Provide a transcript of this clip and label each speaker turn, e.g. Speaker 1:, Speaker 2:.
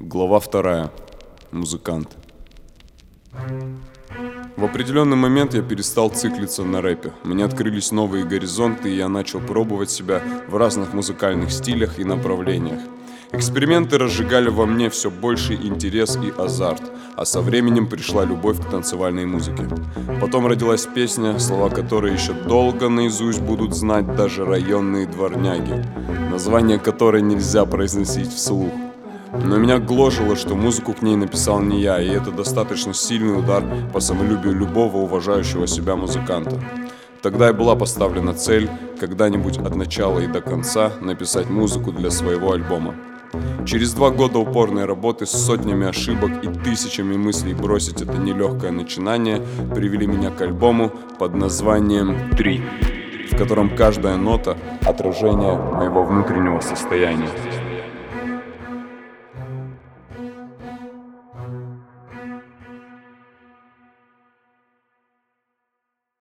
Speaker 1: Глава 2. Музыкант. В определенный момент я перестал циклиться на рэпе. Мне открылись новые горизонты, и я начал пробовать себя в разных музыкальных стилях и направлениях. Эксперименты разжигали во мне все больший интерес и азарт, а со временем пришла любовь к танцевальной музыке. Потом родилась песня, слова которой еще долго наизусть будут знать даже районные дворняги, название которой нельзя произносить вслух. Но меня гложило, что музыку к ней написал не я, и это достаточно сильный удар по самолюбию любого уважающего себя музыканта. Тогда и была поставлена цель когда-нибудь от начала и до конца написать музыку для своего альбома. Через 2 года упорной работы с сотнями ошибок и тысячами мыслей бросить это нелегкое начинание привели меня к альбому под названием «3», в котором каждая нота — отражение моего внутреннего состояния.